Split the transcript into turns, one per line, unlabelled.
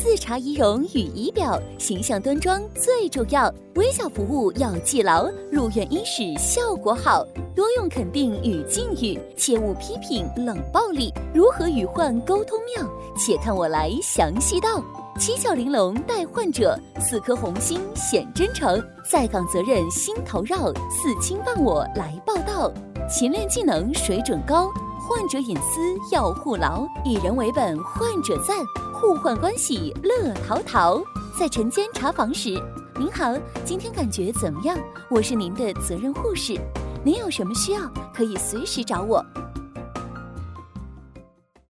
自查仪容与仪表，形象端庄最重要。微笑服务要记牢，入院伊始效果好。多用肯定与敬语，切勿批评冷暴力。如何与患沟通妙？且看我来详细道。七窍玲珑待患者，4颗红心显真诚。在岗责任心头绕，4亲伴我来报道。勤练技能水准高，患者隐私要护牢。以人为本，患者赞，互患关系乐陶陶。在晨间查房时，您好，今天感觉怎么样？我是您的责任护士，您有什么需要可以随时找我。